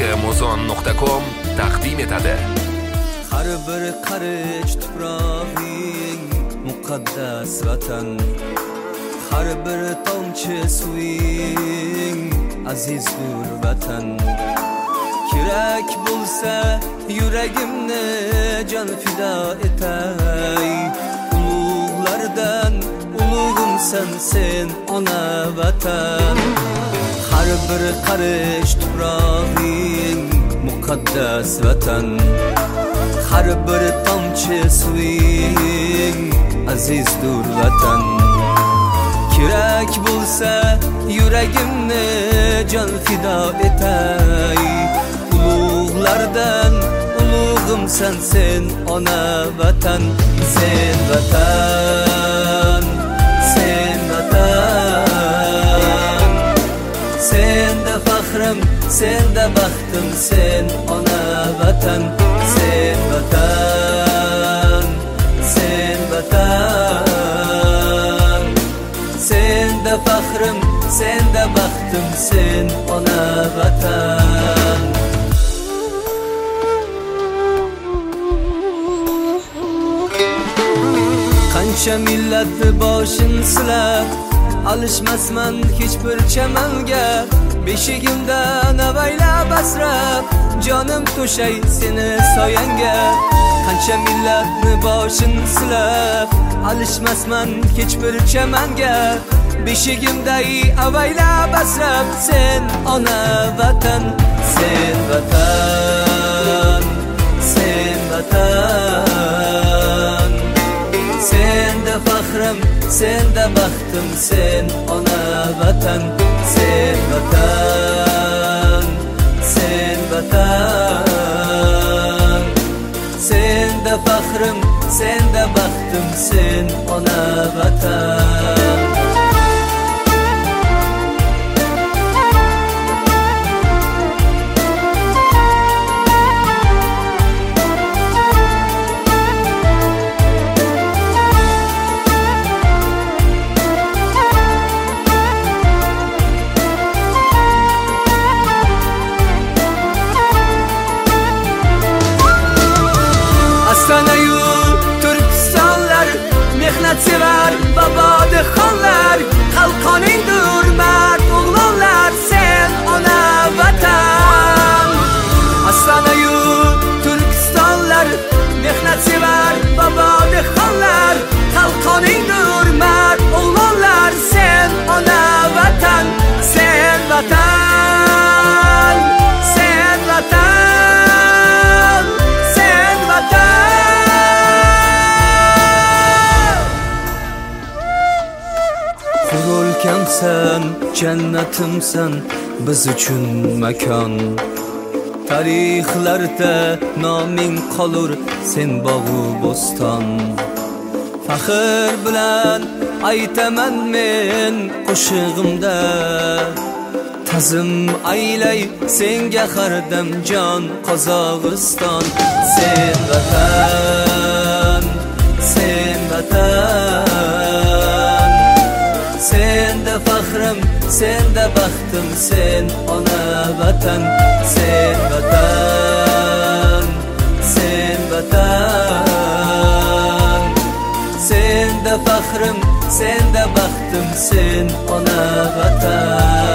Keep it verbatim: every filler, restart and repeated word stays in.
muzon nuqta com taqdim etadi. Har bir qarich tuprog'ing muqaddas vatan, har bir tomchi suving azizdir vatan. Kerak bo'lsa yuragimni jon fido etay, ulug'lardan ulug'imsan sen ona vatan. Har bir qarich tuprog'ing muqaddas vatan, har bir tomchi suving azizdir vatan. Kerak bo'lsa yuragimni jon fido etay, ulug'lardan ulug'imsan sen ona vatan. Sen vatan, sen vatan, senda faxrim, senda baxtim sen ona vatan. Sen vatan, sen vatan, senda faxrim, senda baxtim sen ona vatan. Qancha millatni boshini silab alishmasman hech bir chamanga, beshigimdan avaylab asrab jonim to'shay seni soyanga. Qancha millatni boshini silab alishmasman hech bir chamanga, beshigimday avaylab asrab sen ona vatan. Sen vatan, sen vatan, senda faxrim, senda baxtim sen ona vatan. Sen vatan, sen vatan, senda faxrim, senda baxtim sen ona vatan. Astanayu Turkistonlar, mehnatsevar bobodixonlar, qalqoningdir mard o'g'lonlar sen ona vatan. Astanayu Turkistonlar, mehnatsevar bobodixonlar, qalqoningdir mard o'g'lonlar sen ona vatan. Sen vatan, sen vatan, sen vatan. Qurulkamsan, jannatimsan biz uchun makon, tarixlarda noming qolur sen bog'u bo'ston. Faxr bilan aytaman men qo'shig'imda, ta'zim aylay senga har dam jon Qozog'iston. Sen vatan, sen vatan, senda faxrim, senda baxtim sen ona vatan. Sen vatan, sen vatan, senda faxrim, senda baxtim sen ona vatan.